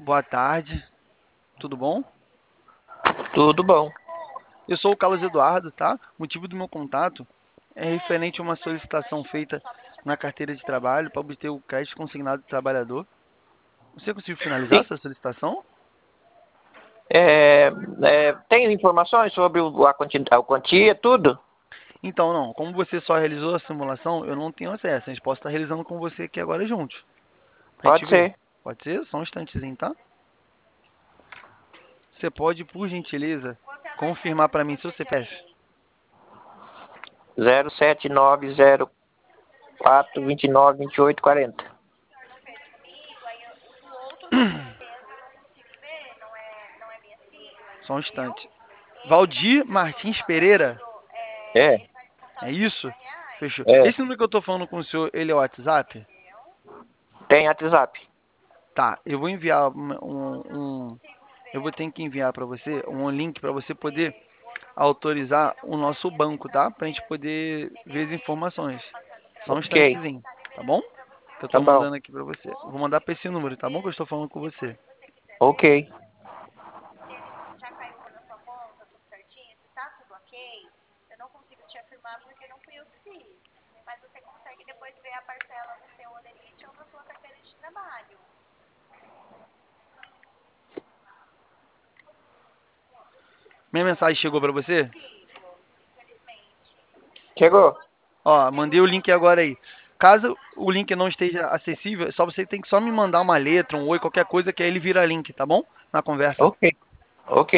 Boa tarde, tudo bom? Tudo bom. Eu sou o Carlos Eduardo, tá? O motivo do meu contato é referente a uma solicitação feita na carteira de trabalho para obter o crédito consignado do trabalhador. Você conseguiu finalizar Sim. essa solicitação? Tem informações sobre a quantia, tudo? Então, não. Como você só realizou a simulação, eu não tenho acesso. A gente pode estar realizando com você aqui agora juntos. Pra gente Pode ver. ser. Pode ser? Só um instantezinho, tá? Você pode, por gentileza, confirmar para mim seu CPF? 07904292840. Só um instante. Valdir Martins Pereira? É, É isso? Fechou. é. Esse número que eu tô falando com o senhor, ele é o WhatsApp? Tem WhatsApp. Tá, eu vou enviar eu vou ter que enviar para você um link para você poder autorizar o nosso banco, tá? Pra gente poder ver as informações. Só um Ok, instantezinho, tá bom? Que eu tá tô bom. mandando aqui para você. Vou mandar para esse número, tá bom? Que eu estou falando com você. Ok. Minha mensagem chegou para você? Chegou? Ó, mandei o link agora aí. Caso o link não esteja acessível, é só você tem que só me mandar uma letra, um oi, qualquer coisa que aí ele vira link, tá bom? Na conversa. Ok, ok.